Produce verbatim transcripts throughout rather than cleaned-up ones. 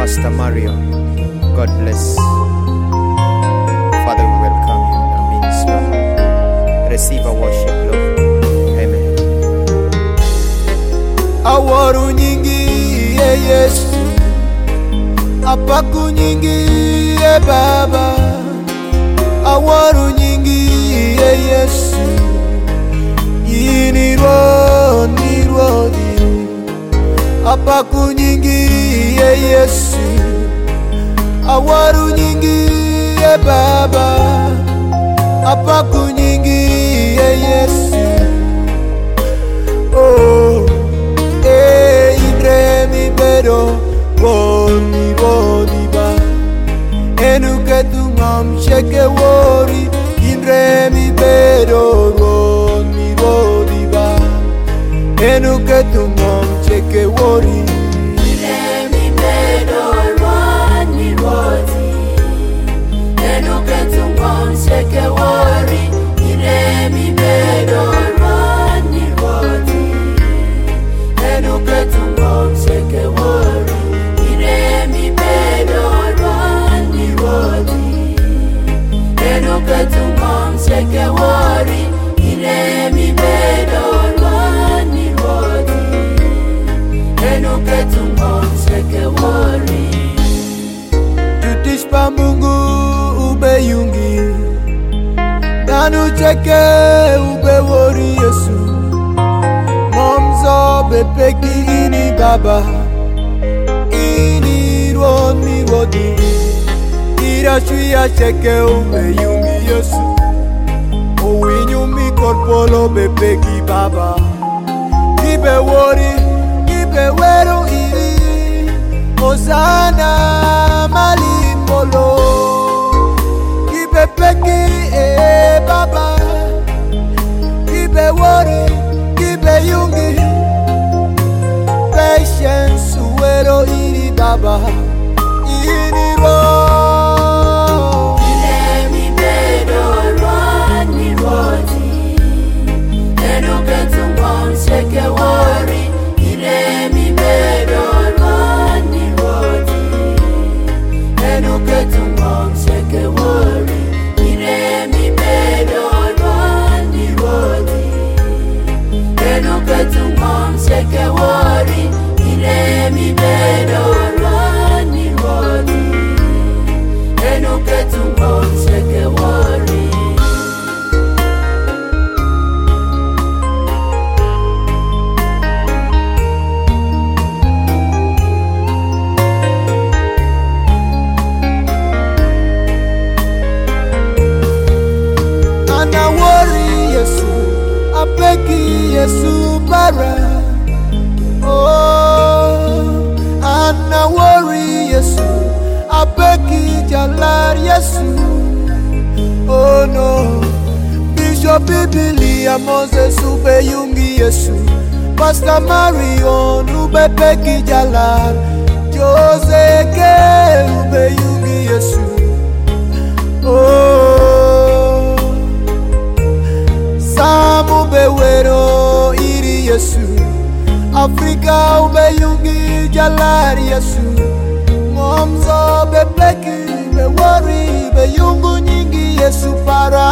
Pastor Mario. God bless. Father, we welcome you in our midst, Lord. Receive our worship, Lord. Amen. Awaru nyingi ye Yesu, apaku nyingi ye Baba. Awaru nyingi ye Yesu, iniro niro di. Apaku nyingi ye Yesu, awaru nyingi ye Baba. Apaku nyingi ye Yesu. Oh, eh, indre mi bedo, boni boni ba. Enu ke tu ngam sheke wori, indre mi bedo, boni boni ba. Enu ke tu ngam sheke wori, indre mi bedo, boni boni. Enu ke tu ngam sheke wori, indre mi bedo, boni boni. Enu ke tu ngam sheke wori, indre mi bedo, boni boni. Enu ke tu ngam sheke wori, indre mi bedo, boni boni. Enu ke tu ngam sheke wori. Tutis pa Mungu ube yungi, danu cheke ube wori Yesu. Momzo bepeki ini Baba, ini ruon mi wodi. Ira shuya cheke ube yungi Yesu. Owinyu mi korpolo bepeki Baba. Kibe wori, kibe wero iri. Hosanna malimbolo. Kibe peki e Baba. Kibe wori, kibe yungi. Patience wero iri Baba. Ini ro. Indre mi bedo, boni boni. Enu ke tu ngam sheke wori, indre mi bedo, boni boni. Enu ke tu ngam sheke wori, indre mi bedo, boni boni. Enu ke tu ngam sheke wori, indre mi bedo, boni boni. Enu ke tu ngam sheke wori. Ana wori Yesu, apeki Yesu bara. Oh, ana wori Yesu, apeki jalar Yesu. Oh no, Bishop Biblia Moses ube yungi Yesu. Pastor Marion ube peki jalar. Jose ke ube yungi Yesu. Oh, Sam ube wero iri Yesu. Afrika ube yungi jalar Yesu. Momzo be pleki be wori be yungu nyingi Yesu para.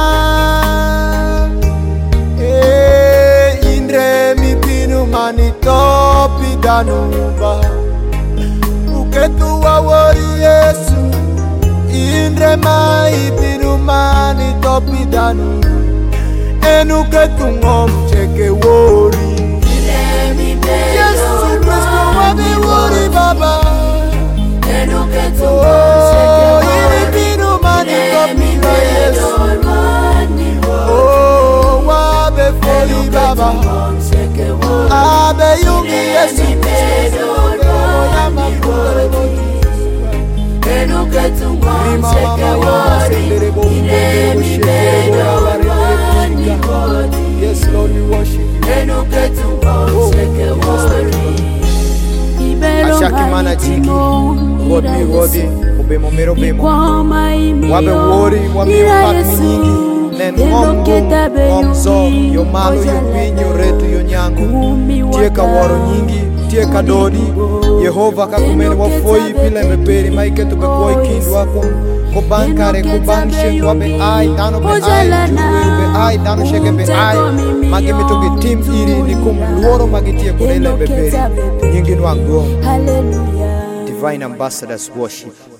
Eh, indre mi pinu mani topi danuba. Uketu wa wori Yesu. Indre mai pinu mani topi danu. Enu ketu ngom cheke wori. Indre mi bedo, Yesu Kristo wabi wori Baba. enu ke tu Oh, ngam sheke iri wori, pinu mani indre mi topi da bedo, Yesu. boni boni. Oh, wabe foli Enu ke tu Baba. ngam sheke wori, Abe yungi Yesu indre mi bedo, boni boni. Enu ke tu ngam sheke wori, indre mi bedo, boni boni. Yes, Lord, we worship you. Enu ke tu ngam sheke wori. Ashakimana tiki, God mi wodi, ube momero bemo. Wabe wori, wabe yopak mi nyingi. Nen ngom gum, ngom zo, yo malo yo winyo retu yo nyangu. Tieka waro nyingi, tie kadodi Yehova kakumene wafoi pile meperi maike to be koi kindwa kum ko bankare ko banshe ko be ai dano be ai be ai dano shege be ai magi mito ge team iri ni kum luoro magi tie ko le beperi nyingi nwango. Hallelujah. Divine Ambassadors Worship.